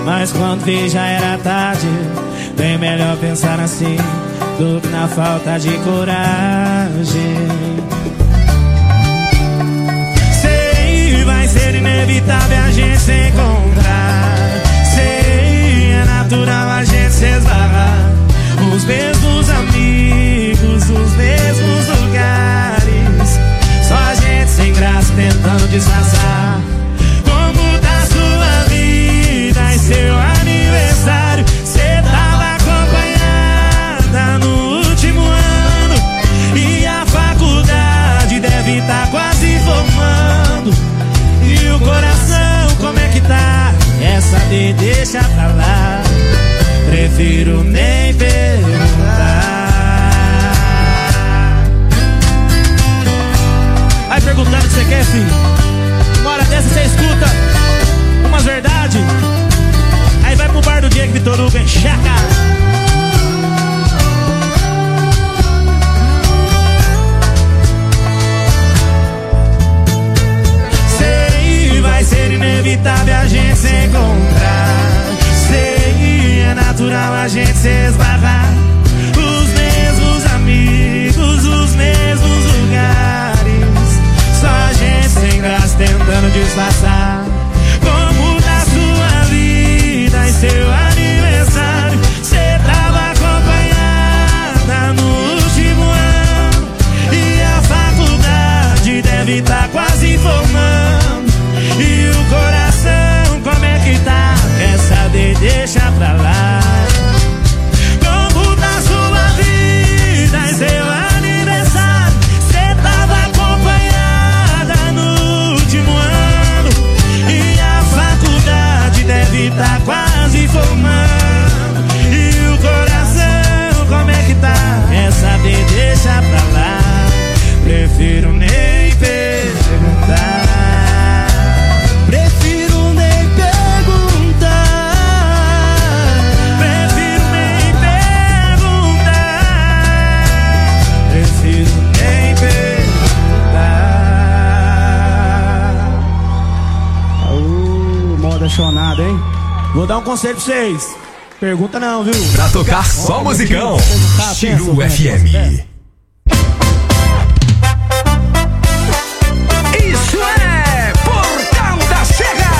Mas quando vi já era tarde. Bem melhor pensar assim do que na falta de coragem. Sei, vai ser inevitável a gente se encontrar. Sei, é natural a gente se esbarrar. Os mesmos amigos, os mesmos lugares. Só a gente sem graça tentando disfarçar. Como tá sua vida e seu aniversário? Cê tava acompanhada no último ano. E a faculdade deve tá quase formando. E o coração, como é que tá? Essa de deixa pra lá. Prefiro nem perguntar. Vai perguntando o que você quer, filho. Uma hora dessa você escuta umas verdades. Aí vai pro bar do Diego Vitor Hugo, encher a cara. Sei, vai ser inevitável a gente se encontrar. Sei, é natural a gente se esbarrar. Os mesmos amigos, os mesmos lugares. Só a gente sem graça tentando disfarçar. Como tá sua vida e seu aniversário? Cê tava acompanhada no último ano. E a faculdade deve tá quase formando. E o coração, como é que tá? Quer saber, deixa pra lá. Como tá sua vida e seu aniversário? Cê tava acompanhada no último ano. E a faculdade deve tá quase formando. E o coração, como é que tá? Quer saber, deixa pra lá. Prefiro nem perguntar. Prefiro nem perguntar. Prefiro nem perguntar. Prefiro nem perguntar. Moda chonada, hein? Vou dar um conselho pra vocês. Pergunta não, viu? Pra tocar só musicão. Chiru FM. Isso é Portal da Serra.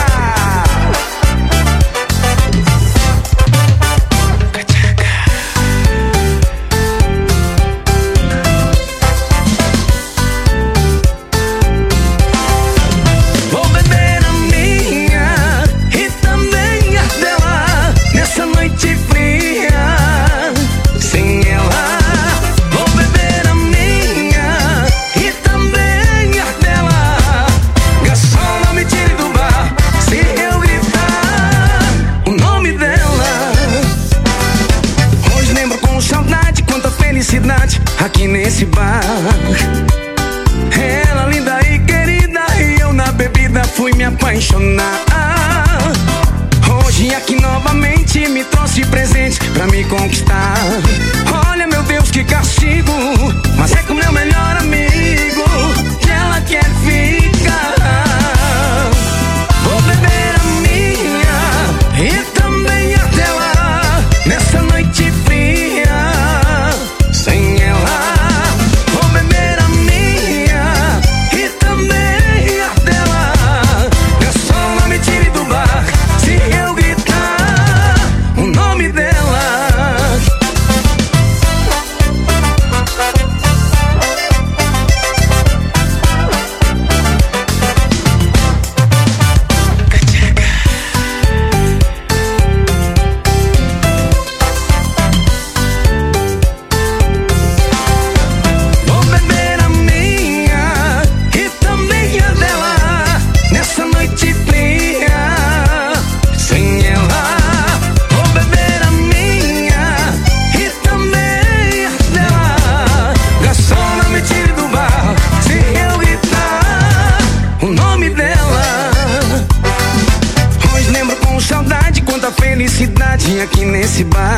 Vou beber a minha e também a dela nessa noite fria. Sem ela, vou beber a minha e também a dela. Garçom, não me tire do bar se eu gritar o nome dela. Hoje lembro com saudade quanta felicidade aqui nesse bar. Ela linda e querida e eu na bebida fui me apaixonar. Hoje aqui novamente me trouxe presente pra me conquistar. Olha meu Deus que castigo, mas é com meu melhor amigo que ela quer ficar. Vou beber a minha e também a dela nessa noite fria. Sem ela, vou beber a minha e também a dela. Garçom, não me tire do bar se eu gritar o nome dela. Vou beber a minha e também a dela nessa noite fria. Sem ela, vou beber a minha e também a dela. Garçom, não me tire do bar se eu gritar o nome dela. Hoje lembro com saudade quanta felicidade aqui nesse bar.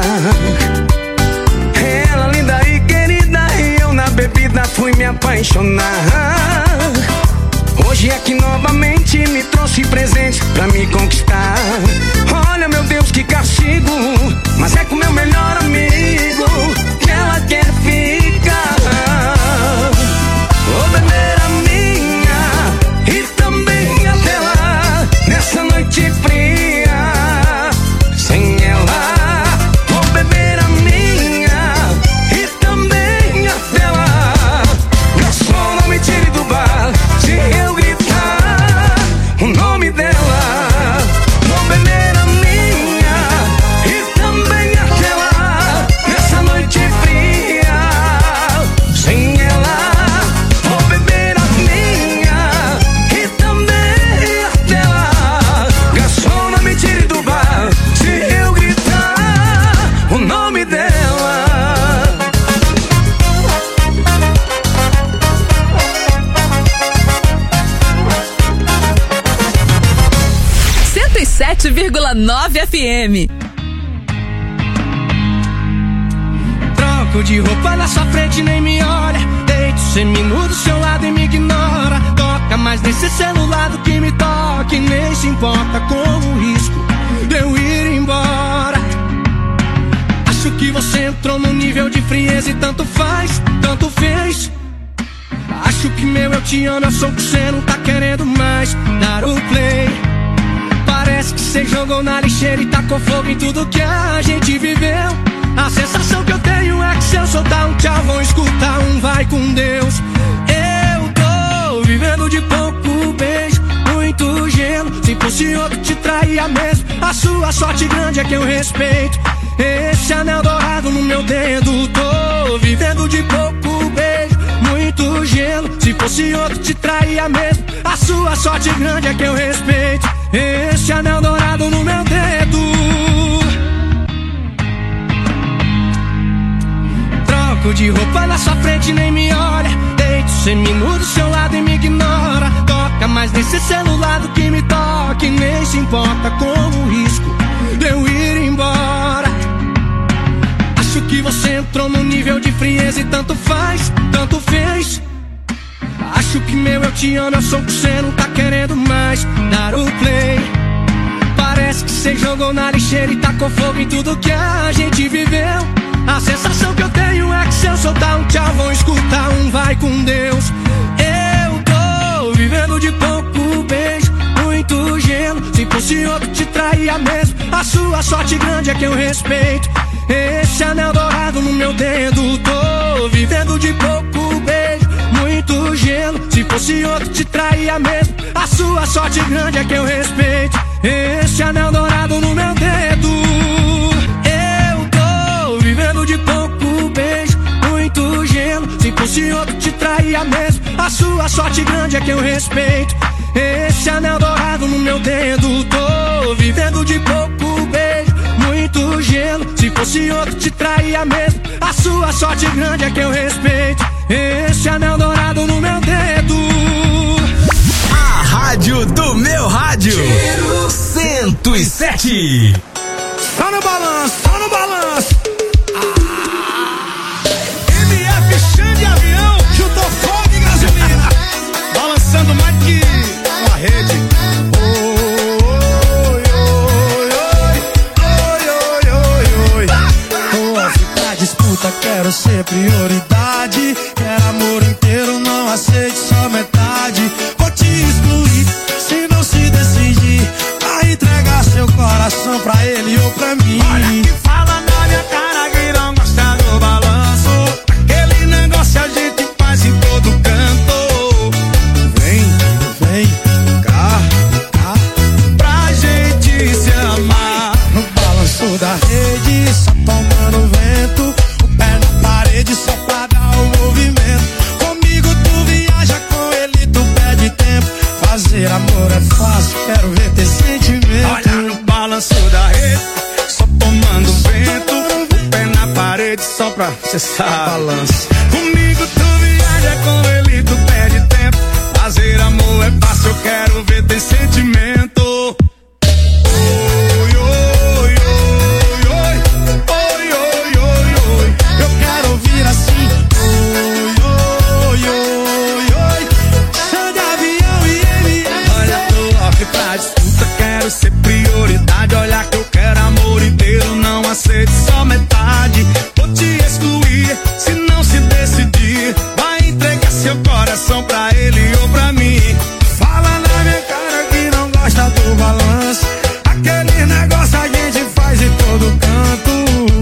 Ela linda e querida e eu na bebida fui me apaixonar. Hoje aqui novamente me trouxe presente pra me conquistar. Olha Olha, meu Deus, que castigo. Mas é com meu melhor amigo que ela quer ficar. Vou beber a minha e também a dela nessa noite fria. Sem ela, vou beber a minha e também a dela. Garçom, não me tire do bar se eu gritar o nome dela. Vou beber a minha e também aquela nessa noite fria. Sem ela, vou beber a minha e também a dela. Garçom, não me tire do bar se eu gritar o nome dela. 107,9 FM. Troco de roupa na sua frente, nem me olha. Deito seminu do seu lado e me ignora. Toca mais nesse celular do que me toca. E nem se importa com o risco de eu ir embora. Acho que você entrou num nível de frieza e tanto faz, tanto fez. Acho que meu eu te amo, eu sou que você não tá querendo mais dar o play. Parece que você jogou na lixeira e tacou fogo em tudo que a gente viveu. A sensação que eu tenho é que se eu soltar um tchau, vão escutar um vai com Deus. Eu tô vivendo de pouco beijo, muito gelo. Se fosse outro te traía mesmo. A sua sorte grande é que eu respeito esse anel dourado no meu dedo. Tô vivendo de pouco beijo, muito gelo. Se fosse outro te traía mesmo. A sua sorte grande é que eu respeito esse anel dourado no meu dedo. Troco de roupa na sua frente, nem me olha. Deito seminu do seu lado e me ignora. Toca mais nesse celular do que me toca. E nem se importa com o risco de eu ir embora. Acho que você entrou num nível de frieza e tanto faz, tanto fez. Acho que meu eu te amo, eu sou que você não tá querendo mais dar o play. Parece que você jogou na lixeira e tacou fogo em tudo que a gente viveu. A sensação que eu tenho é que se eu soltar um tchau, vão escutar um vai com Deus. Eu tô vivendo de pouco beijo, muito gelo. Se fosse outro te traía mesmo. A sua sorte grande é que eu respeito esse anel dourado no meu dedo. Tô vivendo de pouco beijo, muito gelo. Se fosse outro te traía mesmo. A sua sorte grande é que eu respeito esse anel dourado no meu dedo. Eu tô vivendo de pouco beijo, muito gelo. Se fosse outro te traía mesmo. A sua sorte grande é que eu respeito esse anel dourado no meu dedo. Tô vivendo de pouco beijo, muito gelo. Se fosse outro te traía mesmo. A sua sorte grande é que eu respeito esse anel dourado no meu dedo. A rádio do meu rádio 107. Só no balanço, só no balanço. MF Xande Avião, juntou fogo e gasolina. Balançando mais que uma rede. Oi, oi, oi, oi, oi, oi. Tô pra disputa, quero ser prioridade. Quero amor inteiro, não aceite só metade. Vou te excluir, se não se decidir. Vai entregar seu coração pra ele ou pra mim. Olha que fala na minha cara que não gosta do balanço. Aquele negócio a gente faz em todo canto. Vem, vem, cá, cá, pra gente se amar. No balanço da rede, só tomando vento. O pé na parede só pra dar o movimento. Comigo tu viaja, com ele tu perde tempo. Fazer amor é fácil, quero ver ter sentimento. Olha no balanço da rede, só tomando vento. O pé na parede só pra cê sabe. Balanço. Comigo tu viaja, com ele tu perde tempo. Fazer amor é fácil, eu quero ver ter sentimento. Oi, oi, oi, oi, oi, oi, oi, oi. Eu quero ouvir assim. Oi, oi, oi, oi. Xande Avião e MF. Olha, tô off pra disputa, quero ser prioridade. Olha que eu quero gosta a gente faz em todo canto.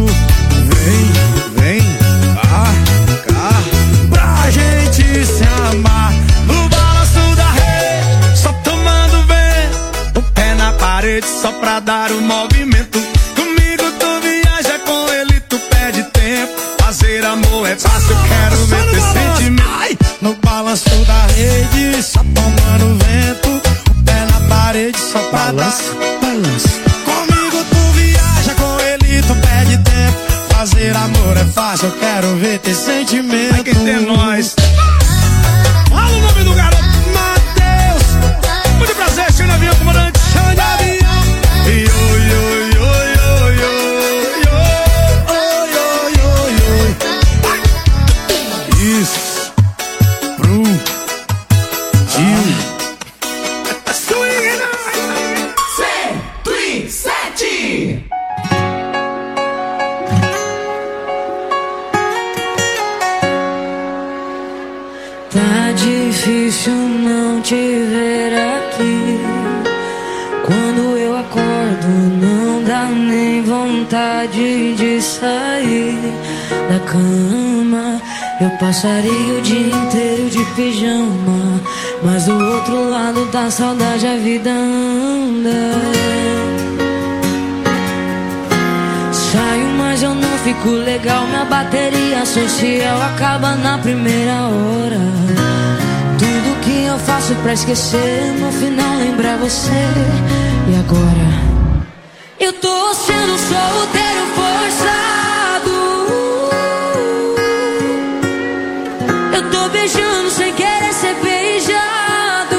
Vem, cá, pra gente se amar. No balanço da rede, só tomando vento, o pé na parede só pra dar o movimento. Comigo tu viaja, com ele tu perde tempo. Fazer amor é fácil, eu quero ver teu sentimento. Ai! No balanço da rede, só tomando vento, o pé na parede só pra dar balanço. Comigo tu viaja, com ele tu perde tempo. Fazer amor é fácil, eu quero ver ter sentimento. Aqui tem nós. Fala o nome do garoto, Matheus. Muito prazer, senhor avião, comandante. Chama de avião. Isso. Pro Gil. Swing 107. Tá difícil não te ver aqui. Quando eu acordo não dá nem vontade de sair da cama. Eu passaria o dia inteiro de pijama, mas do outro lado da saudade a vida anda. Saio, mas eu não fico legal. Minha bateria social acaba na primeira hora. Tudo que eu faço pra esquecer, no final lembra você. E agora? Eu tô sendo solteiro forçado. Eu tô beijando sem querer ser beijado.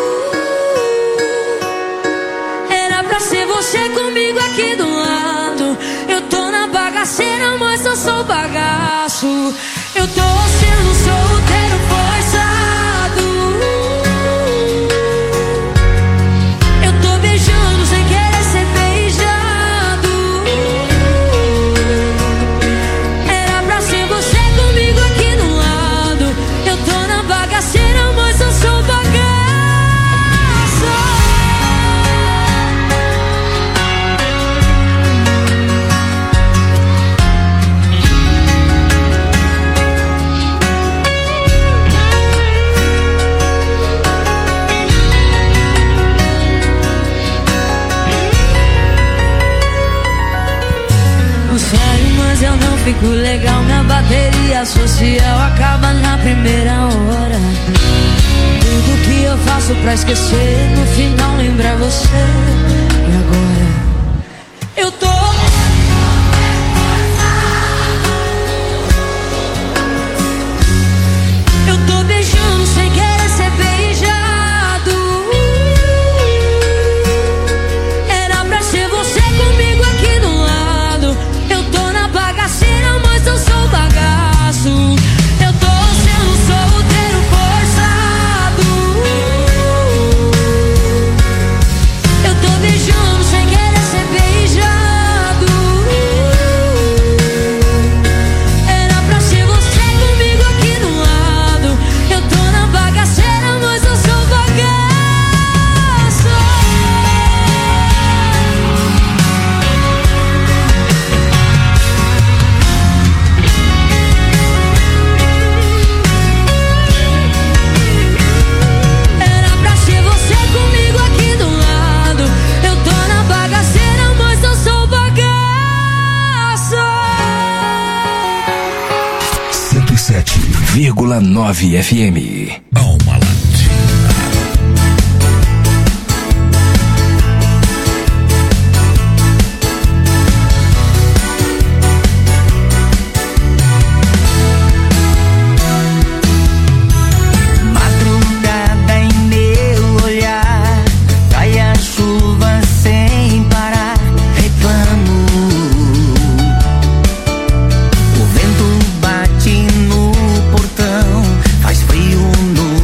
Era pra ser você comigo aqui do lado. Eu tô na bagaceira, mas eu sou bagaço. Eu tô sendo solteiro forçado. Eu tô beijando sem querer ser beijado. Era pra ser você comigo aqui do lado. Eu tô na bagaceira, mas eu sou bagaço. Sério, mas eu não fico legal. Minha bateria social acaba na primeira hora. Tudo que eu faço pra esquecer, no final lembra você. E agora? Eu tô beijando sem querer ser beijado. Era pra ser você comigo aqui do lado. Eu tô na bagaceira, mas eu sou bagaço. Eu tô sendo solteiro forçado. Eu tô beijando sem querer ser beijado. Era pra ser você comigo aqui do lado. Eu tô na bagaceira, mas eu sou bagaço. Era pra ser você comigo aqui do lado. Eu tô na bagaceira, mas eu sou bagaço. 107,9 FM. Alma Latina. Madrugada em meu olhar, cai a chuva sem parar, reclamo. O vento bate no portão, faz frio no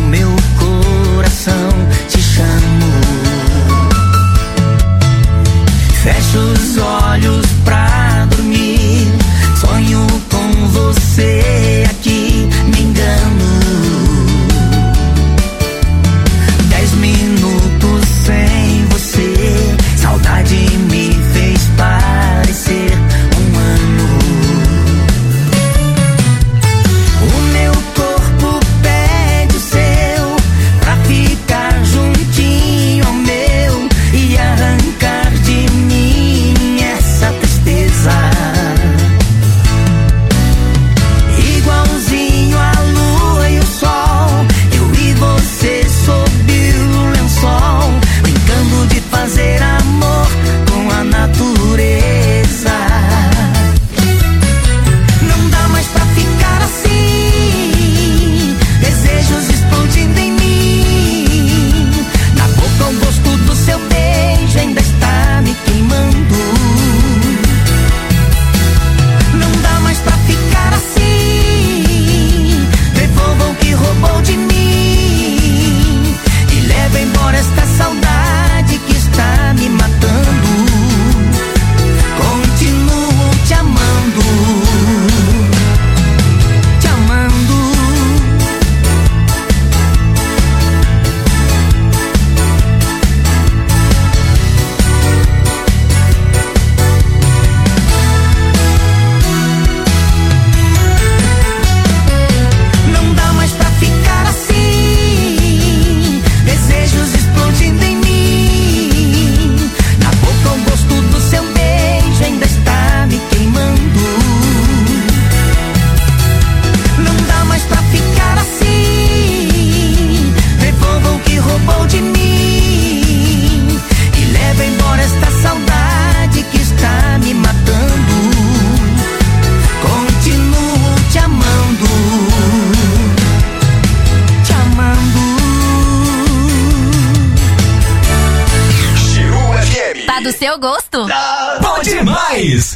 gosto. Bom demais!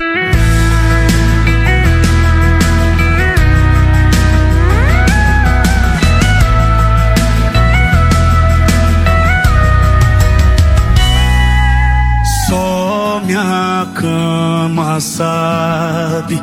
Só minha cama sabe,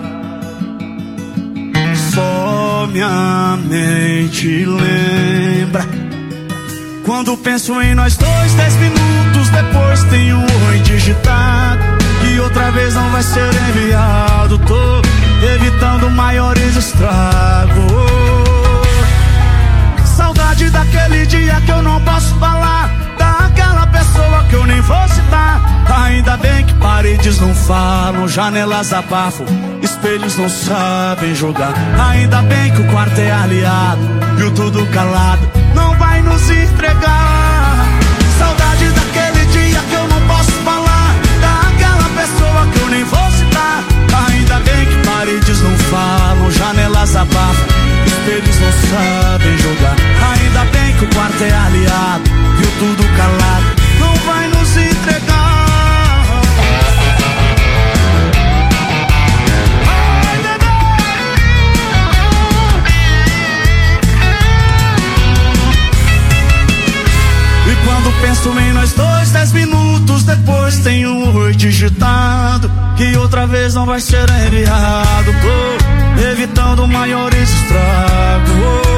só minha mente lembra. Quando penso em nós dois, 10 minutos depois tem um oi digitado, que outra vez não vai ser enviado. Tô evitando maiores estragos. Saudade daquele dia que eu não posso falar, daquela pessoa que eu nem vou citar. Ainda bem que paredes não falam, janelas abafam, espelhos não sabem julgar. Ainda bem que o quarto é aliado e o tudo calado não vai nos entregar. Saudade daquele dia que eu não posso falar, daquela pessoa que eu nem vou citar. Ainda bem que paredes não falam, janelas abafam, espelhos não sabem julgar. Ainda bem que o quarto é aliado e o tudo calado não vai nos entregar. Quando penso em nós dois, 10 minutos depois tem um oi digitado, que outra vez não vai ser enviado. Tô evitando maiores estragos.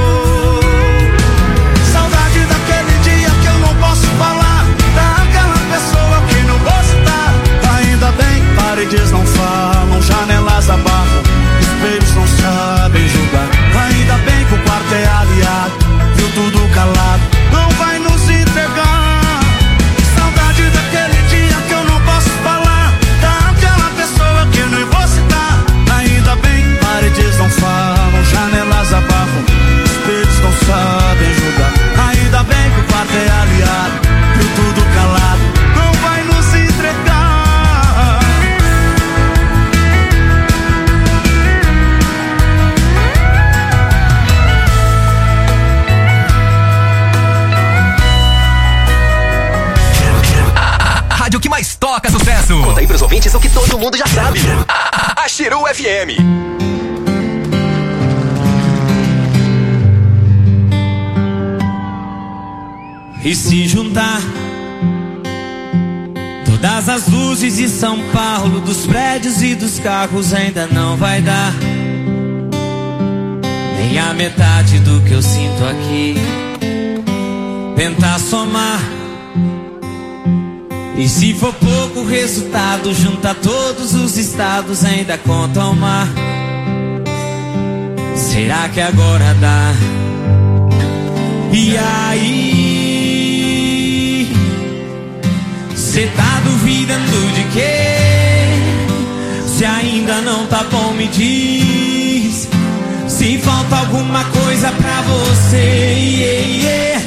Saudade daquele dia que eu não posso falar, daquela pessoa que não vou citar. Ainda bem que paredes não falam, janelas abafam, espelhos não sabem julgar. Ainda bem que o quarto é aliado e o tudo calado não vai nos entregar. Saudade daquele dia que eu não posso falar, daquela pessoa que eu nem vou citar. Ainda bem que paredes não falam, janelas abafam, espelhos não sabem julgar. Ainda bem que o quarto é aliado e o tudo calado não vai nos entregar. O que mais toca sucesso. Conta aí pros ouvintes o que todo mundo já sabe. A Xiru FM. E se juntar todas as luzes de São Paulo, dos prédios e dos carros, ainda não vai dar nem a metade do que eu sinto aqui. Tentar somar, e se for pouco o resultado, junta todos os estados, ainda conta o mar. Será que agora dá? E aí, cê tá duvidando de quê? Se ainda não tá bom, me diz. Se falta alguma coisa pra você, yeah, yeah.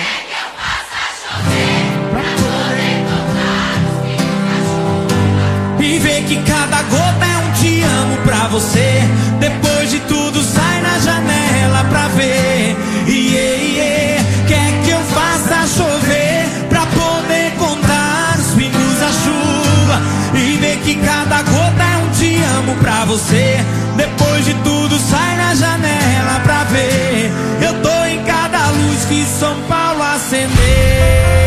E ver que cada gota é um te amo pra você. Depois de tudo sai na janela pra ver. Yeah, yeah. Quer que eu faça chover pra poder contar os pingos da chuva. E ver que cada gota é um te amo pra você. Depois de tudo sai na janela pra ver. Eu tô em cada luz que São Paulo acender.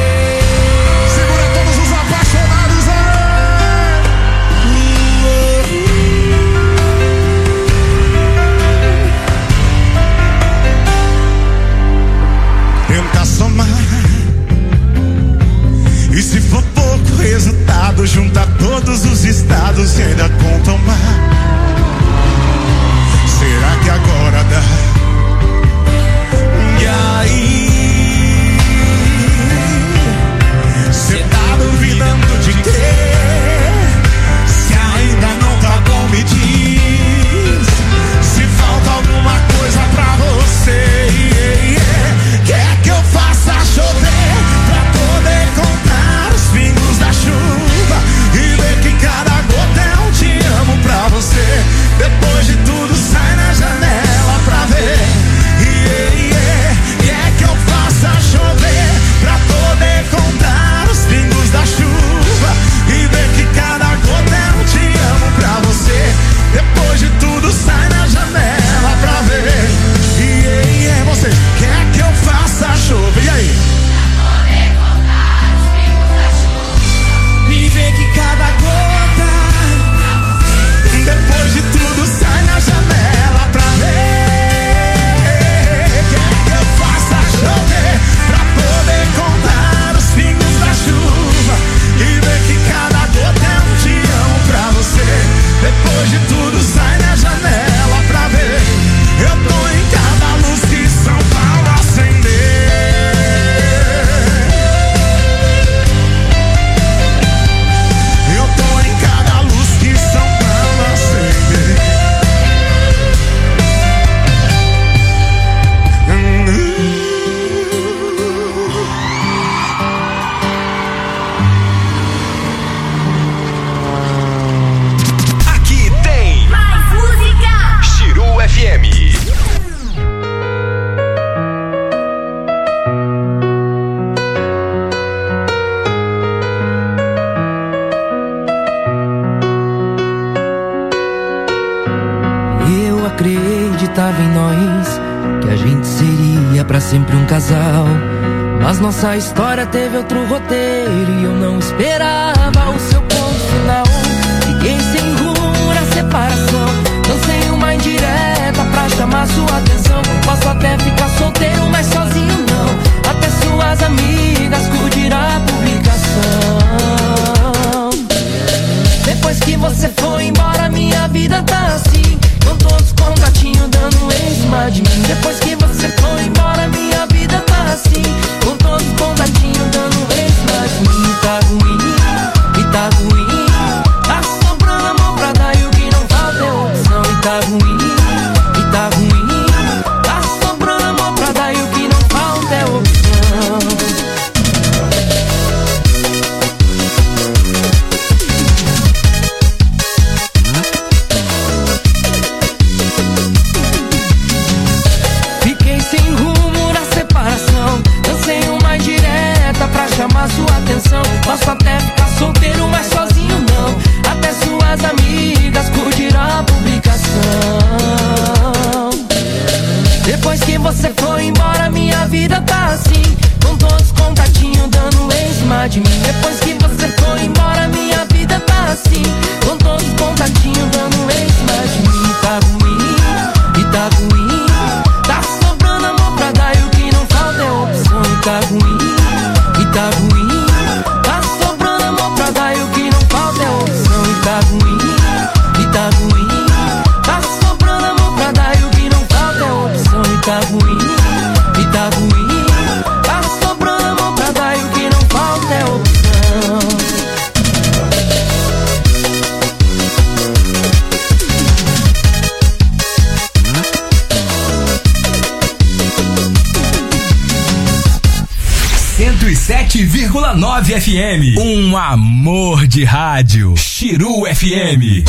E se for pouco resultado, junta todos os estados e ainda conta o mar. Será que agora dá? E aí, cê tá duvidando de quê? Se ainda não tá bom, me diz. Se falta alguma coisa pra você, yeah, yeah. Quer que eu faça chover pra poder contar os pingos da chuva e ver que cada gota é um te amo pra você. acreditava em nós, que a gente seria pra sempre um casal. Mas nossa história teve outro roteiro e eu não esperava o seu ponto final. Fiquei sem rumo na separação, lancei uma indireta pra chamar sua atenção. Posso até ficar solteiro, mas sozinho não. Até suas amigas curtiram a publicação. Depois que você foi embora, minha vida tá assim, com todos os contatinhos dando em cima de mim. Depois que você foi embora, minha vida tá assim, com todos os contatinhos dando em cima de mim. Tá ruim, e tá ruim, tá sobrando amor pra dar e o que não falta é opção. E tá ruim, e tá ruim, tá sobrando amor pra dar e o que não falta é opção. Chamar sua atenção, posso até ficar solteiro, mas sozinho não. Até suas amigas curtiram a publicação. Depois que você foi embora, minha vida tá assim, com todos os contatinhos dando em cima de mim. Depois que você foi embora, minha vida tá assim, com todos os contatinhos dando em cima de mim. Tá ruim, e tá ruim, tá sobrando amor pra dar e o que não falta é opção. E tá ruim, tá ruim, tá sobrando amor pra dar e o que não falta é opção. E tá ruim, e tá ruim, tá sobrando amor pra dar e o que não falta é opção. E tá ruim, e tá ruim, tá sobrando amor pra dar e o que não falta é opção. 107,9 FM. Um amor de rádio. Chiru FM.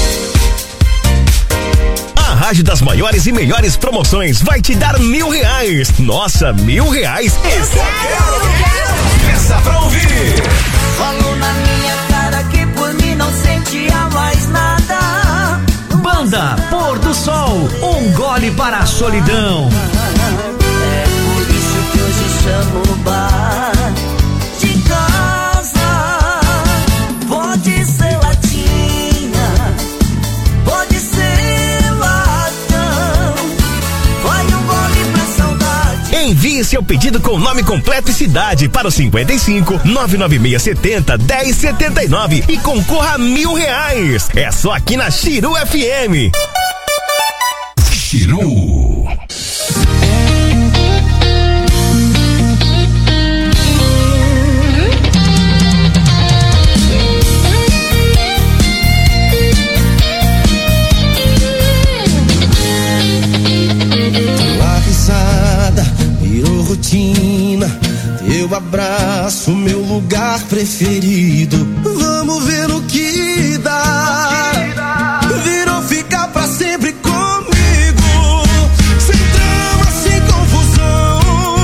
A rádio das maiores e melhores promoções vai te dar R$1.000. Nossa, R$1.000? Isso eu quero. Peça pra ouvir. Falou na minha cara que por mim não sentia mais nada. Banda Pôr do Sol, um gole para a solidão. É por isso que hoje chamo o bar de casa. Pode ser latinha, pode ser latão. Vai um gole pra saudade. Envie seu pedido com nome completo e cidade para o 55 99670 1079 e concorra a R$1.000. É só aqui na Chiru FM. Chiru. Virou rotina, teu abraço, meu lugar preferido. Vamos ver no que dá. Virou ficar pra sempre comigo, sem drama, sem confusão,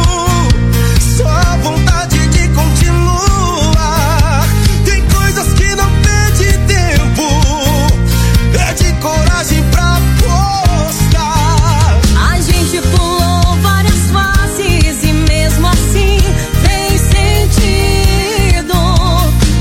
só vontade de continuar. Tem coisas que não perde tempo, é de coragem pra postar. A gente pulou várias fases e mesmo assim fez sentido.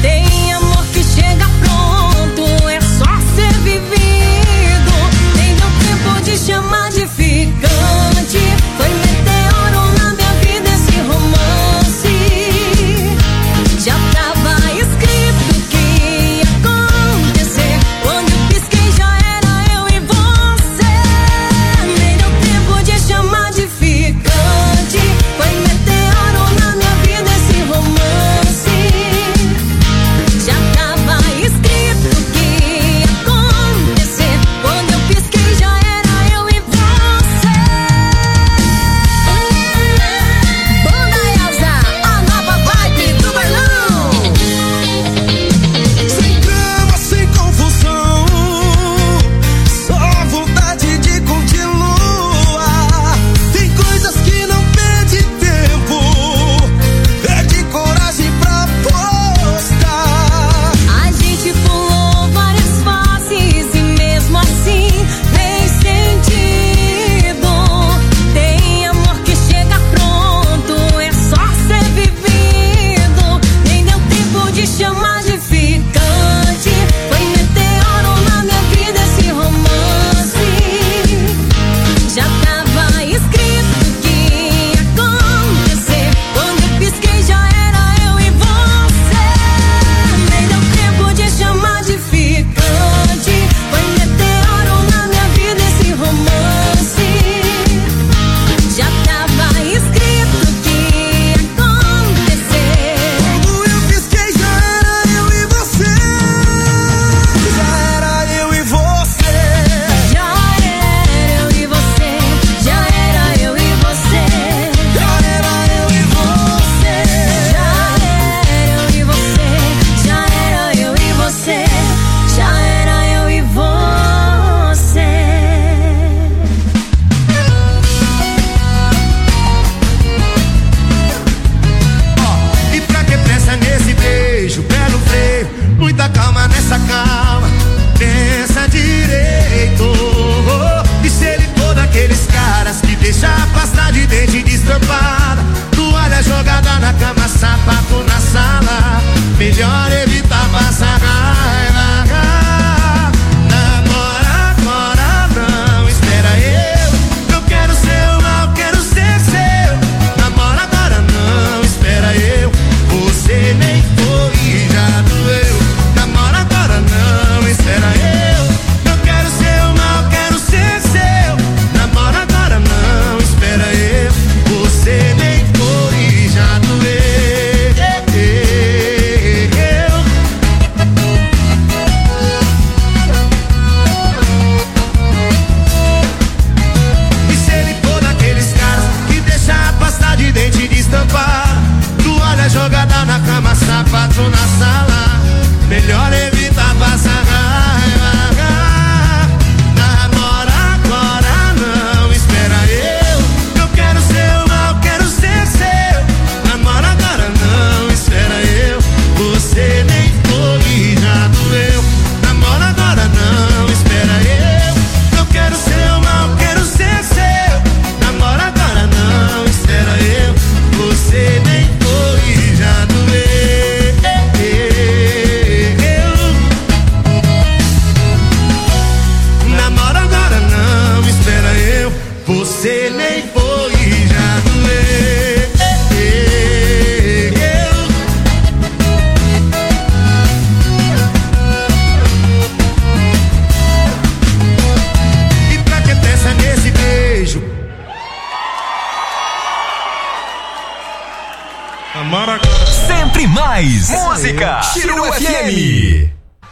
mais música. Chiru FM.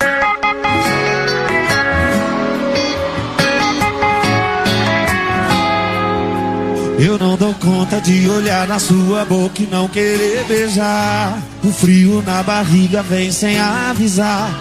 Eu não dou conta de olhar na sua boca e não querer beijar. O frio na barriga vem sem avisar.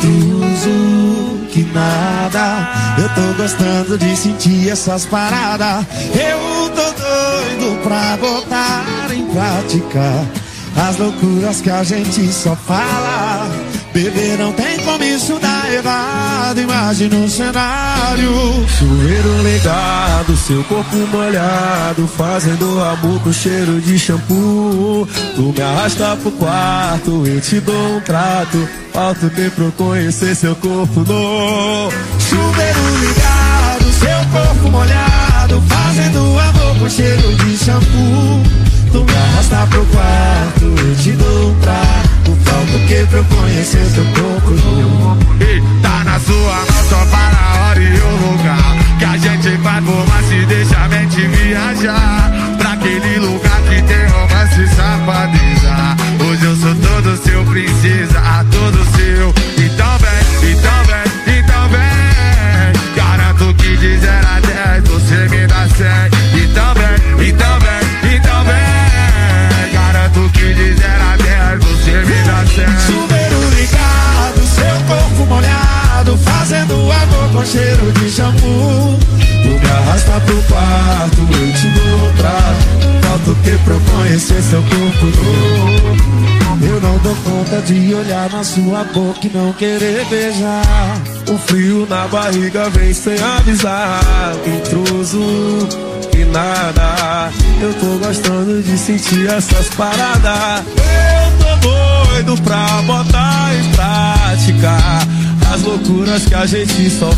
Intruso que nada. Eu tô gostando de sentir essas paradas. Eu tô doido pra botar em prática as loucuras que a gente só fala. Bebê, não tem como isso dar errado. Imagina um cenário: chuveiro ligado, seu corpo molhado, fazendo amor com cheiro de shampoo. Tu me arrasta pro quarto, eu te dou um trato. Falta o tempo pra eu conhecer seu corpo no chuveiro ligado, seu corpo molhado, fazendo amor com cheiro de shampoo. Tu me arrasta pro quarto, eu te dou um trato. Falta o que pra eu conhecer seu corpo novo. E tá na sua mão, só para a hora e o lugar que a gente vai formar, se deixa a mente viajar pra aquele lugar que tem romance e safadeza. Hoje eu sou todo seu, princesa, a todo seu. Então vem, então vem, então vem. Garanto que de 0 a 10 você me dá 100. Então vem, então vem, então vem. Garanto que de 0 a 10 você me dá 100. Chuveiro ligado, seu corpo molhado, fazendo amor com cheiro de shampoo. Tu me arrasta pro quarto, eu te dou um trato. Falta o que pra eu conhecer seu corpo novo. Eu não dou conta de olhar na sua boca e não querer beijar. O frio na barriga vem sem avisar. Intruso que nada. Eu tô gostando de sentir essas paradas. Eu tô doido pra botar em prática as loucuras que a gente só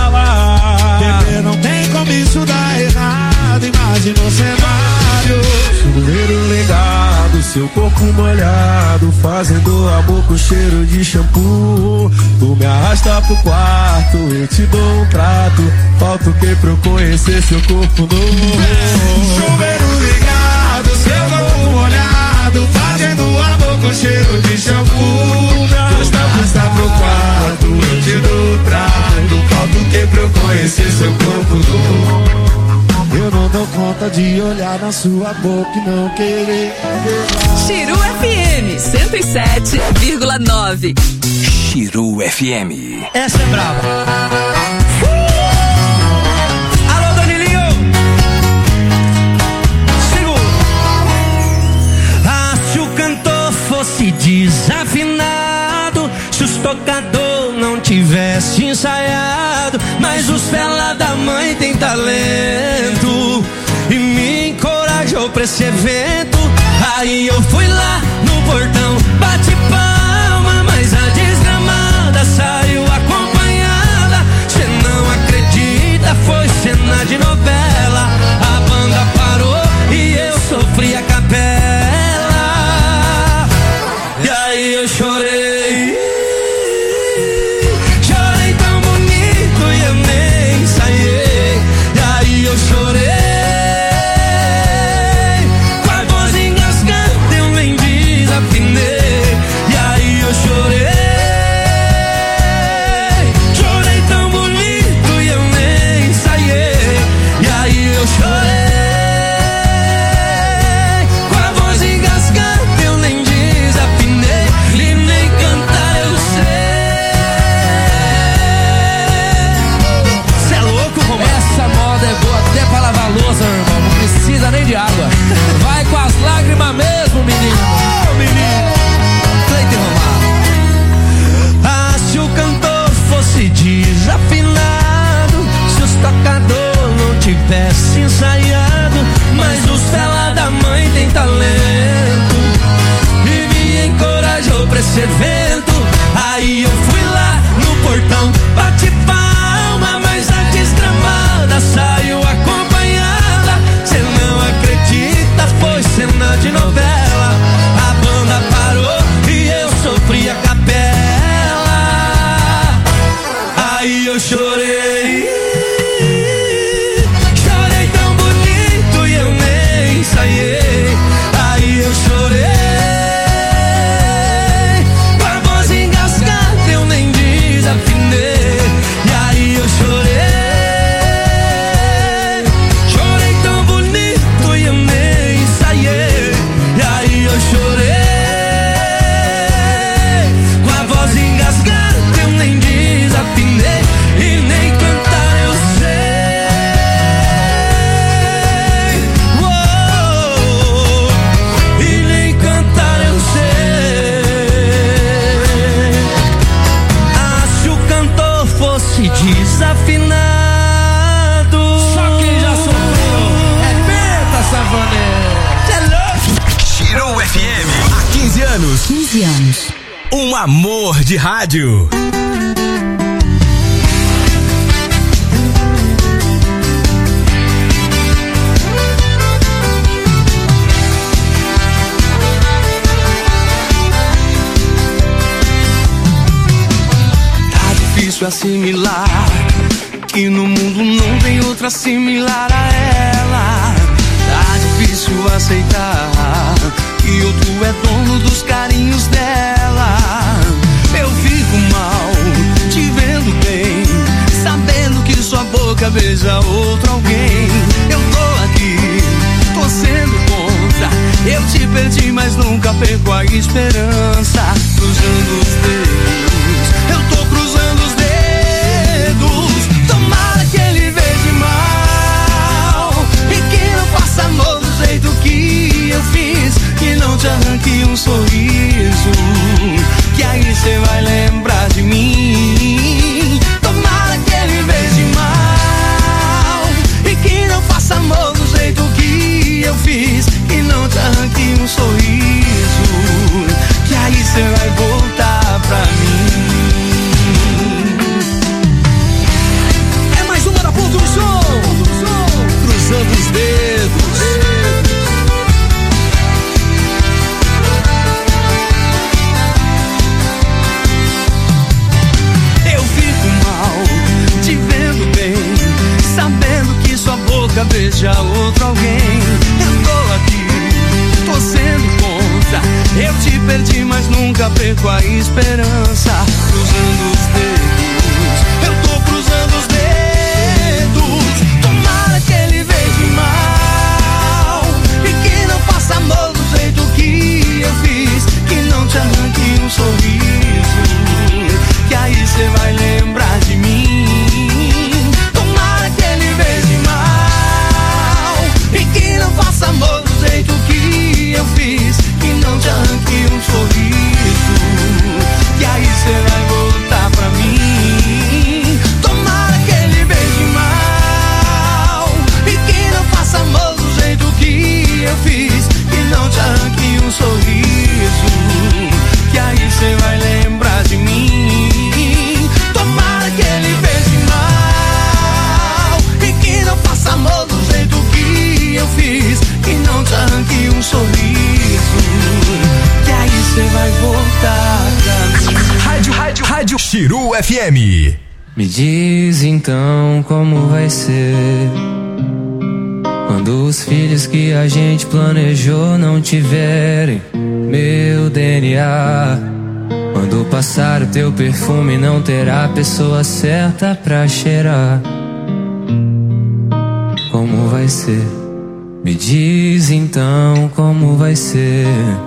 fala. Bebê, não tem como isso dar errado. Imagina um cenário: chuveiro ligado, seu corpo molhado, fazendo amor com cheiro de shampoo. Tu me arrasta pro quarto, eu te dou um trato. Falta o que pra eu conhecer seu corpo novo. Chuveiro ligado, seu corpo molhado, fazendo amor com cheiro de shampoo. Arrasta pro quarto, eu te dou um trato. Falta o que pra eu conhecer seu corpo novo. Eu não dou conta de olhar na sua boca e não querer beijar. Chiru FM 107,9. Chiru FM. Essa é brava. Alô, Danilinho. Segura. Ah, se o cantor fosse desafinado, se os tocador não tivesse ensaiado, mas os fela da mãe tem talento e me encorajou pra esse evento. Aí eu fui lá no portão, bate palma, mas a desgramada saiu acompanhada. Cê não acredita, foi cena de novela. A banda parou e eu sofri a capela. E aí eu chorei. Chorei tão bonito e eu nem ensaiei. E aí eu chorei. Com a voz engasgada eu nem desafinei. E aí eu chorei. Chorei tão bonito e eu nem ensaiei. E aí eu chorei. Com a voz engasgada eu nem desafinei. E nem cantar eu sei. Cê é louco, Romão? Essa moda é boa até pra lavar louça, meu irmão. Não precisa nem de água. Vai com as lágrimas mesmo, menino. Ô, menino. Cleiton Romário. Ah, se o cantor fosse desafinado, se os tocador não tivesse ensaiado, mas os fela da mãe tem talento e me encorajou pra esse evento. Aí eu fui lá no portão, bate palma, mas a desgramada saiu acompanhada. Cê não acredita, foi cena de novela. A banda parou e eu sofri a capela. Aí eu chorei. Chorei tão bonito e eu nem ensaiei. Aí eu chorei. e desafinado. Só quem já sofreu é Benta Sanfoneiro. Chiru FM, há 15 anos. 15 anos. Um amor de rádio. Assimilar que no mundo não tem outra similar a ela. Tá difícil aceitar que outro é dono dos carinhos dela. Eu fico mal te vendo bem, sabendo que sua boca beija outro alguém. Eu tô aqui, tô sendo contra. Eu te perdi, mas nunca perco a esperança. Cruzando os dedos, eu tô cruzando os dedos. Tomara que ele veja mal e que não faça amor do jeito que eu fiz, que não te arranque um sorriso, que aí cê vai lembrar de mim. Tomara que ele veja mal e que não faça amor do jeito que eu fiz, que não te arranque um sorriso, que aí cê vai voltar pra mim. Cruzando os dedos. Eu fico mal te vendo bem, sabendo que sua boca beija outro alguém. Eu tô aqui, tô sendo contra. Eu te perdi, mas nunca perco a esperança. Cruzando os dedos, eu tô cruzando os dedos. Tomara que ele veja mal e que não faça amor do jeito que eu fiz, que não te arranque um sorriso, que aí cê vai lembrar de mim. Tomara que ele veja mal e que não faça amor do jeito que eu fiz, que não te arranque um sorriso, que aí cê vai voltar pra mim. Tomara que ele veja mal e que não faça amor do jeito que eu fiz, que não te arranque um sorriso, que aí cê vai lembrar de mim. Tomara que ele veja mal e que não faça amor do jeito que eu fiz, que não te arranque um sorriso, que aí cê vai voltar pra mim. Rádio Chiru FM. Me diz então como vai ser quando os filhos que a gente planejou não tiverem meu DNA. Quando passar o teu perfume não terá a pessoa certa pra cheirar. Como vai ser? Me diz então como vai ser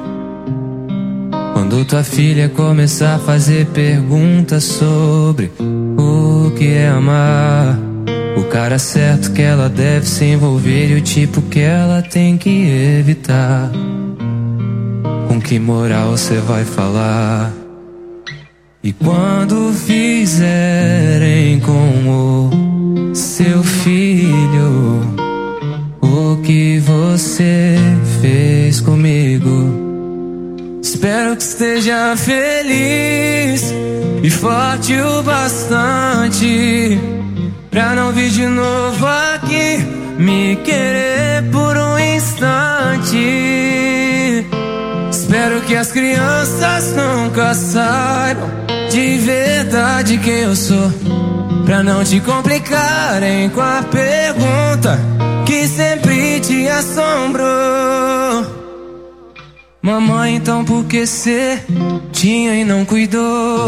quando tua filha começar a fazer perguntas sobre o que é amar, o cara certo que ela deve se envolver e o tipo que ela tem que evitar. Com que moral cê vai falar? E quando fizerem com o seu filho o que você fez comigo, espero que esteja feliz e forte o bastante pra não vir de novo aqui me querer por um instante. Espero que as crianças nunca saibam de verdade quem eu sou, pra não te complicarem com a pergunta que sempre te assombrou. Mamãe, então por que cê tinha e não cuidou?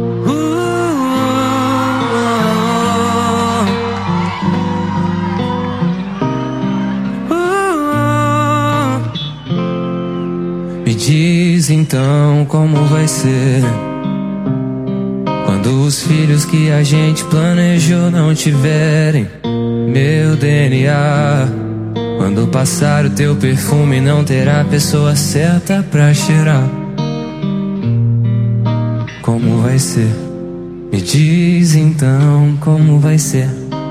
Me diz então como vai ser quando os filhos que a gente planejou não tiverem meu DNA. Quando passar o teu perfume não terá a pessoa certa pra cheirar. Como vai ser? Me diz então como vai ser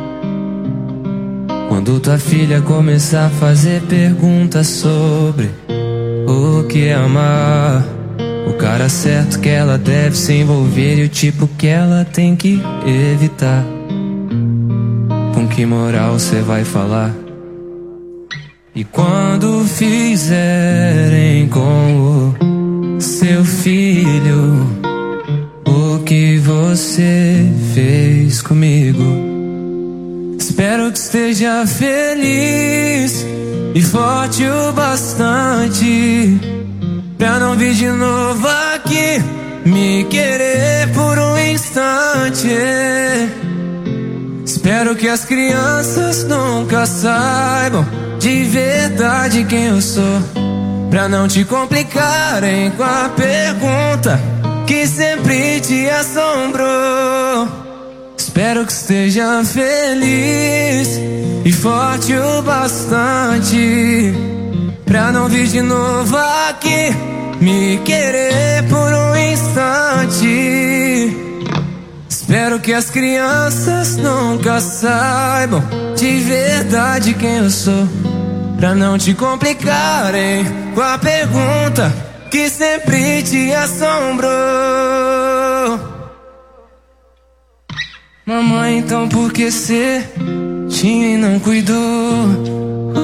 quando tua filha começar a fazer perguntas sobre o que é amar, o cara certo que ela deve se envolver e o tipo que ela tem que evitar. Com que moral cê vai falar? E quando fizerem com o seu filho o que você fez comigo, espero que esteja feliz e forte o bastante pra não vir de novo aqui me querer por um instante. Espero que as crianças nunca saibam de verdade quem eu sou, pra não te complicarem com a pergunta que sempre te assombrou. Espero que esteja feliz e forte o bastante pra não vir de novo aqui me querer por um instante. Espero que as crianças nunca saibam de verdade quem eu sou, pra não te complicarem com a pergunta que sempre te assombrou. Mamãe, então por que cê tinha e não cuidou?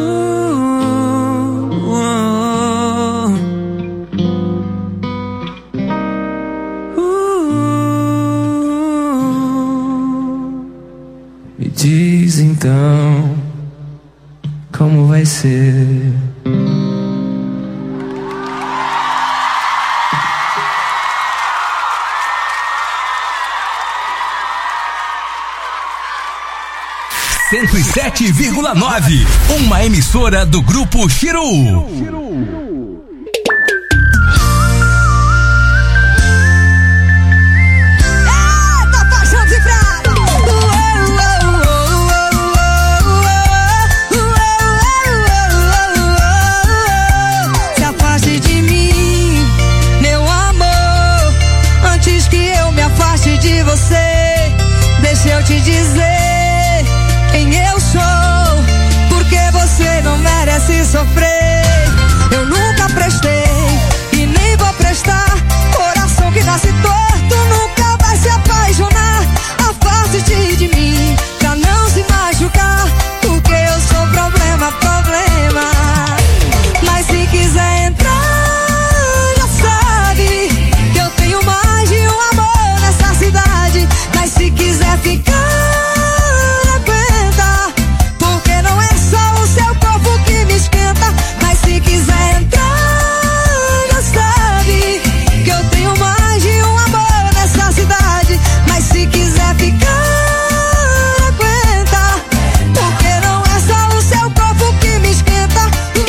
Me diz então como vai ser. Cento e 107,9, uma emissora do Grupo Chiru. Deixa eu te dizer quem eu sou, porque você não merece sofrer. Eu nunca prestei e nem vou prestar. Coração que nasce torto nunca vai se apaixonar. Afaste-te de mim pra não se machucar, porque eu sou problema, problema. Mas se quiser entrar, já sabe que eu tenho mais de um amor nessa cidade. Mas se quiser ficar, aguenta, porque não é só o seu corpo que me esquenta. Mas se quiser entrar, já sabe que eu tenho mais de um amor nessa cidade. Mas se quiser ficar, aguenta, porque não é só o seu corpo que me esquenta.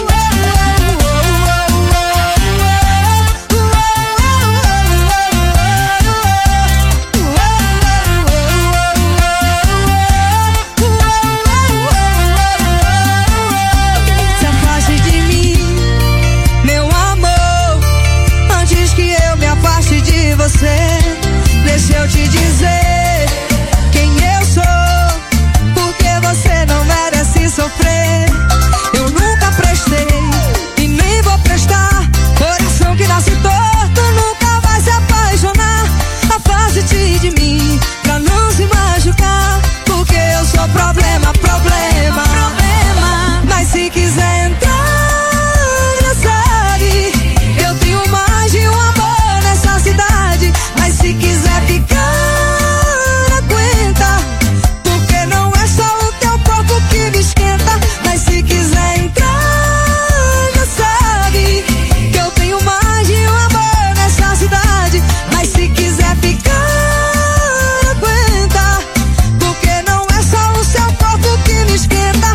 Se afaste de mim, meu amor, antes que eu me afaste de você. Deixa eu te dizer quem eu sou, porque você não merece sofrer. Eu nunca prestei e nem vou prestar. Coração que nasce torto nunca vai se apaixonar. Afaste-te de mim pra não se machucar, porque eu sou problema, problema, problema. Mas se quiser entrar, já sabe que eu tenho mais de um amor nessa cidade. Mas se quiser ficar, aguenta, porque não é só o teu corpo que me esquenta. Mas se quiser entrar, já sabe que eu tenho mais de um amor nessa cidade. Mas se quiser ficar, aguenta, porque não é só o seu corpo que me esquenta.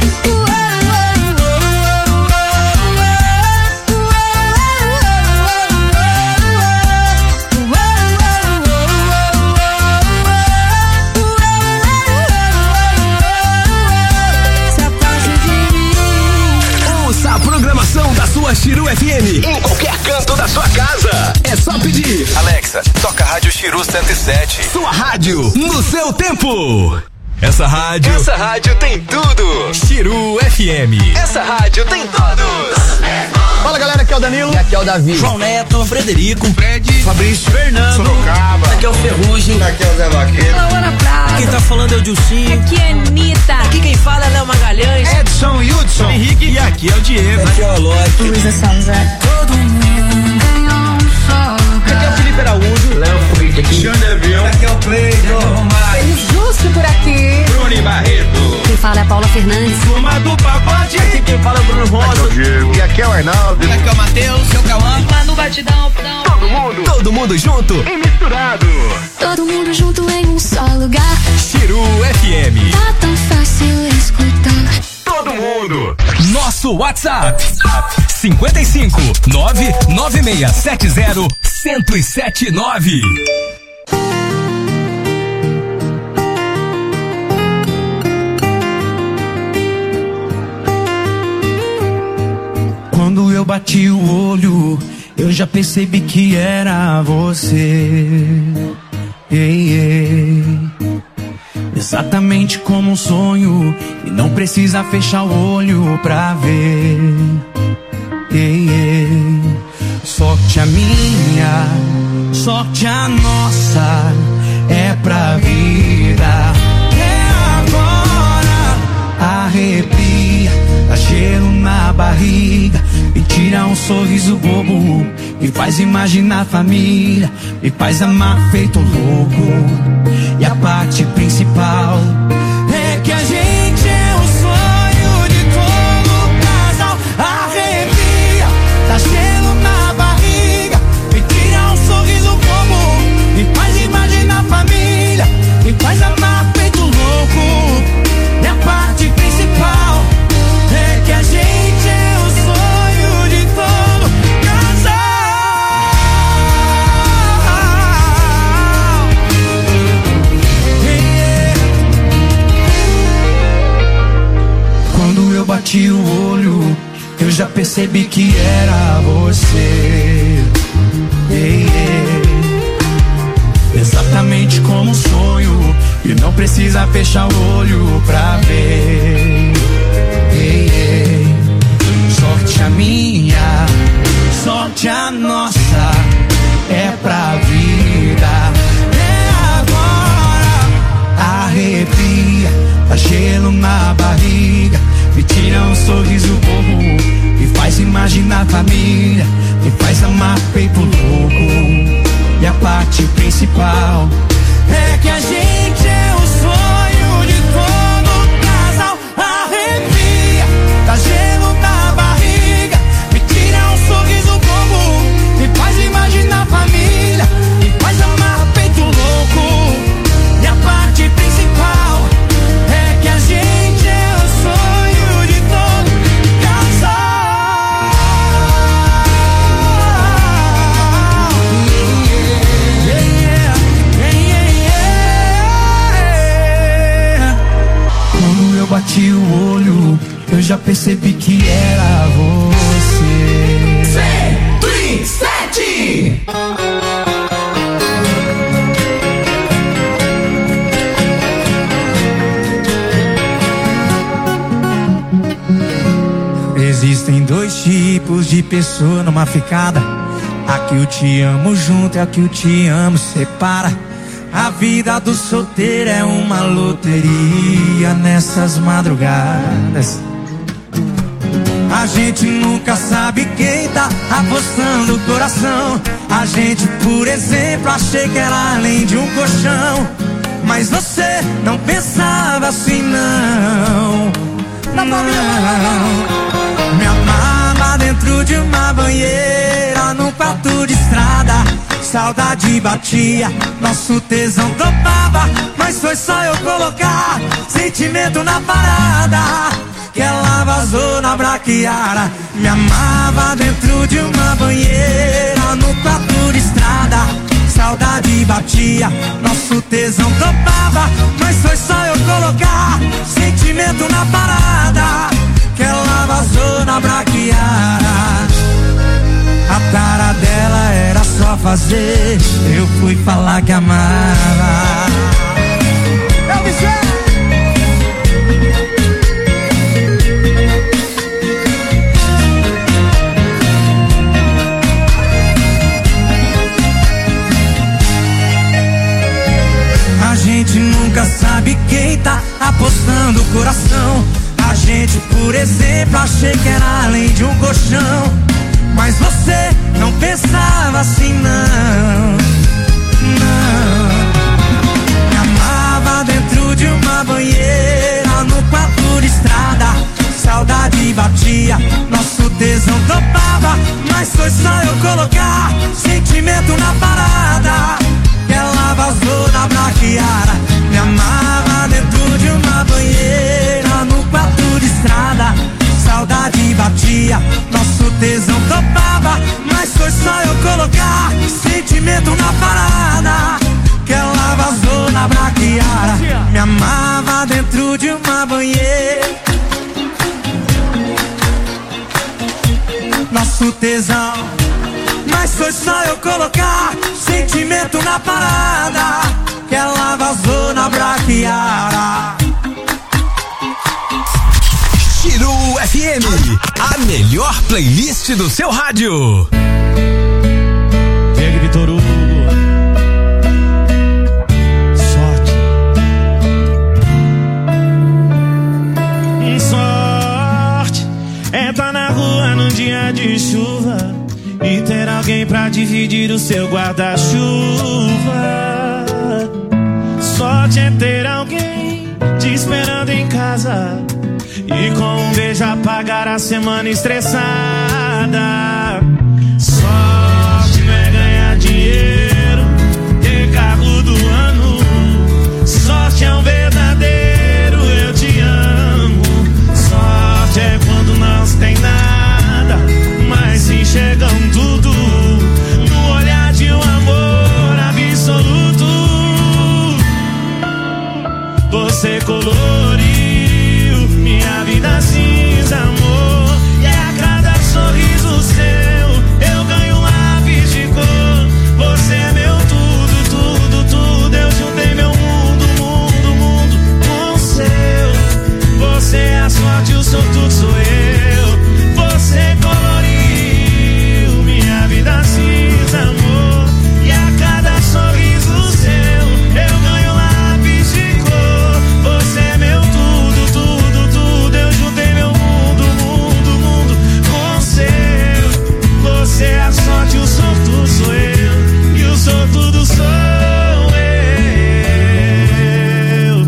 Se afaste de mim. Ouça a programação da sua Chiru FM em qualquer canto da sua casa. É só pedir. Alex, cabeça, toca Rádio Chiru 107. Sua rádio, no seu tempo. Essa rádio tem tudo. Chiru FM. Essa rádio tem todos. Fala galera, aqui é o Danilo. E aqui é o Davi. João Neto, Frederico, Fred, Fabrício, Fernando, Sorocaba. Aqui é o Ferrugem. Aqui é o Zé Vaqueiro. Laura Prado. Quem tá falando é o Dilcinho. Aqui é Anitta. Aqui quem fala é Léo Magalhães. Edson Hudson, Henrique. E aqui é o Diego. Aqui é o Loki. Luísa Sonza. Todo mundo tem um só lugar. Aqui é o Felipe Araújo. Léo Freitas aqui. João Nevinho. Aqui é o Cleiton. Justo por aqui. Bruni Barreto. Quem fala é a Paula Fernandes. Turma do Pacote. Aqui quem fala é o Bruno Rosa. E aqui é o Arnaldo. Aqui é o Matheus. Aqui é o Cauã. Lá no batidão. Todo mundo junto E misturado. Todo mundo junto em um só lugar. Chiru FM. Tá tão fácil escutar. Todo mundo. Nosso WhatsApp 55 99670 1079. Quando eu bati o olho, eu já percebi que era você. Ei, ei. Exatamente como um sonho, e não precisa fechar o olho pra ver. Ei, ei. Sorte a minha, sorte a nossa, é pra vida. É agora, arrepia, dá gelo na barriga, me tira um sorriso bobo, me faz imaginar a família, me faz amar feito louco. E a parte principal é que a gente é o sonho de todo casal. Arrepia, dá gelo na barriga, me tira um sorriso bobo, me faz imaginar a família, me faz amar feito louco. E a parte principal é que a gente é o sonho de todo casal. Quando eu bati o olho, eu já percebi que era você. Ei, ei. Exatamente como um sonho, e não precisa fechar o olho pra ver. Ei, ei. Sorte a minha, sorte a nossa, é pra vida. É agora, arrepia, dá gelo na barriga, me tira um sorriso bobo, me faz imaginar a família, me faz amar feito louco. E a parte principal é que a gente é o sonho de todo casal. Arrepia, dá gelo na barriga, me tira um sorriso bobo, me faz imaginar a família, me faz amar feito louco. E a parte principal é que a gente é o sonho de todo casal. Quando eu bati o olho, eu já percebi que era você. 107. Existem dois tipos de pessoa numa ficada. A que eu te amo junto e a que eu te amo separa. A vida do solteiro é uma loteria nessas madrugadas. A gente nunca sabe quem tá apostando o coração. A gente, por exemplo, achei que era além de um colchão. Mas você não pensava assim, não. Não. Me amava dentro de uma banheira, num quarto de estrada. Saudade batia, nosso tesão topava. Mas foi só eu colocar sentimento na parada que ela vazou na braquiara. Me amava dentro de uma banheira, no quarto de estrada. Saudade batia, nosso tesão topava. Mas foi só eu colocar sentimento na parada que ela vazou na braquiara. A tara dela era só fazer eu fui falar que amava. A gente nunca sabe quem tá apostando o coração. A gente, por exemplo, achei que era além de um colchão. Mas você não pensava assim, não. Não. Me amava dentro de uma banheira, no quarto de estrada. Saudade batia, nosso tesão topava. Mas foi só eu colocar sentimento na parada, que ela vazou na braquiara. Me amava dentro de uma banheira, no quarto de estrada. Saudade batia, nosso tesão topava. Mas foi só eu colocar sentimento na parada, que ela vazou na braquiara. Me amava dentro de uma banheira, nosso tesão. Mas foi só eu colocar sentimento na parada, que ela vazou na braquiara. Chiru FM, a melhor playlist do seu rádio. Diego Vitor Hugo. Sorte. Sorte é tá na rua num dia de chuva e ter alguém pra dividir o seu guarda-chuva. Sorte é ter alguém te esperando em casa e com um beijo apagar a semana estressada. Sorte não é ganhar dinheiro, ter carro do ano. Sorte é um verdadeiro eu te amo. Sorte é quando não se tem nada, mas se enxergam tudo no olhar de um amor absoluto. Você coloriu minha vida cinza, amor, e a cada sorriso seu eu ganho lápis de cor. Você é meu tudo, tudo, tudo. Eu juntei meu mundo, mundo, mundo com o seu. Você é a sorte, o sortudo sou eu. Você coloriu minha vida cinza, amor, e a cada sorriso seu eu ganho lápis de cor. Você é meu tudo, tudo, tudo. Eu juntei meu mundo, mundo, mundo com o seu. Você é a sorte, o sortudo sou eu, e o sortudo sou eu.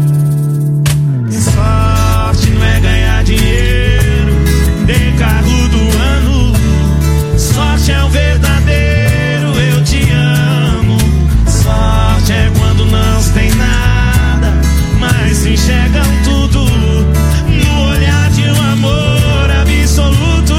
Sorte não é ganhar dinheiro, ter carro do ano. Sorte é o verdadeiro eu te amo. Sorte é quando não se tem nada, mas se enxergam tudo no olhar de um amor absoluto.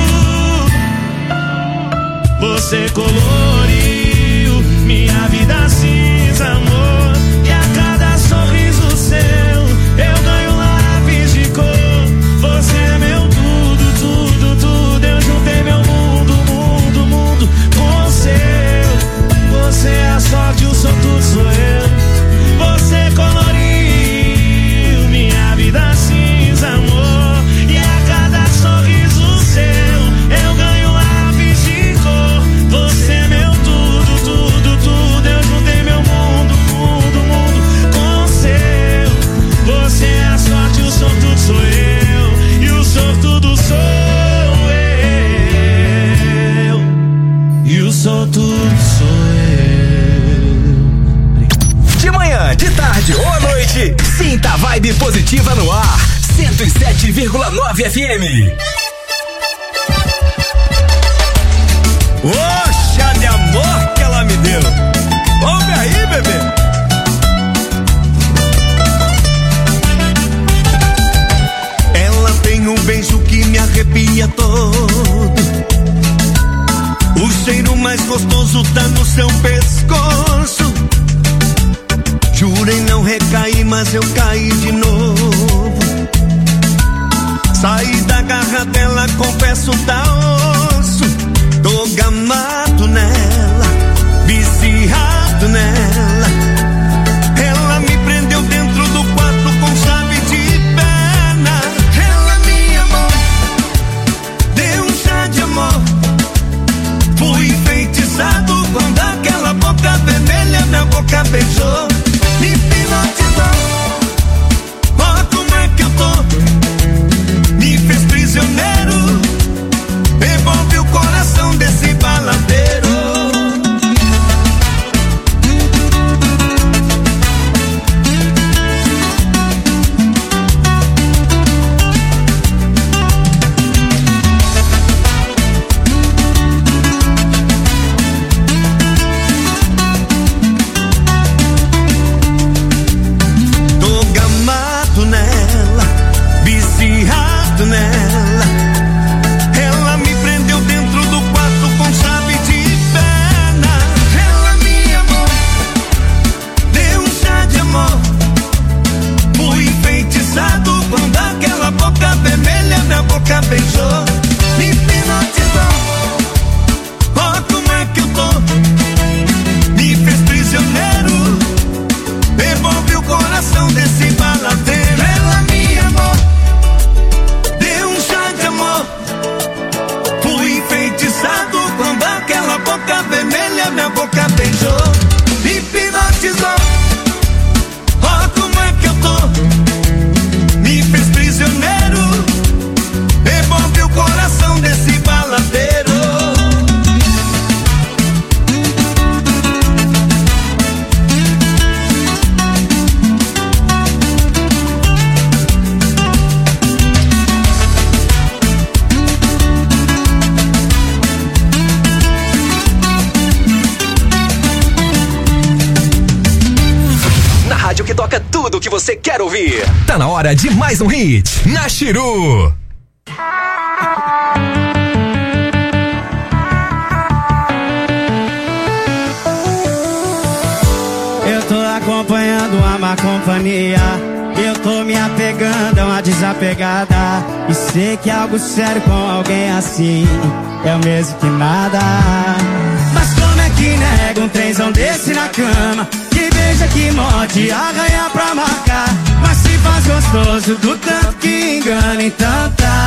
Você coloriu minha vida cinza, amor, e a cada sorriso seu eu ganho lápis de cor. Você é meu tudo, tudo, tudo. Eu juntei meu mundo, mundo, mundo com o seu. Você é a sorte, o sortudo sou eu. Você coloriu minha vida cinza, amor, e a cada sorriso seu eu ganho lápis de cor. Você é meu tudo, tudo, tudo. Eu juntei meu mundo, mundo, mundo com o seu. Você é a sorte, o sortudo sou eu, e o sortudo sou eu, e o sortudo sou eu. De manhã, de tarde ou à noite, sinta a vibe positiva no ar. 107,9 FM. Oxa de amor que ela me deu. Ouve aí, bebê. Ela tem um beijo que me arrepia todo. O cheiro mais gostoso tá no seu pescoço. Jurei não recair, mas eu caí de novo. Saí da garra dela, confesso, tá osso. Tô gamado nela, viciado que você quer ouvir. Tá na hora de mais um hit na Chiru. Eu tô acompanhando uma má companhia. Eu tô me apegando a uma desapegada. E sei que algo sério com alguém assim é o mesmo que nada. Mas como é que nega um trenzão desse na cama? Que beija, que morde, arranha pra marcar. Mas se faz gostoso do tanto que engana, então tá.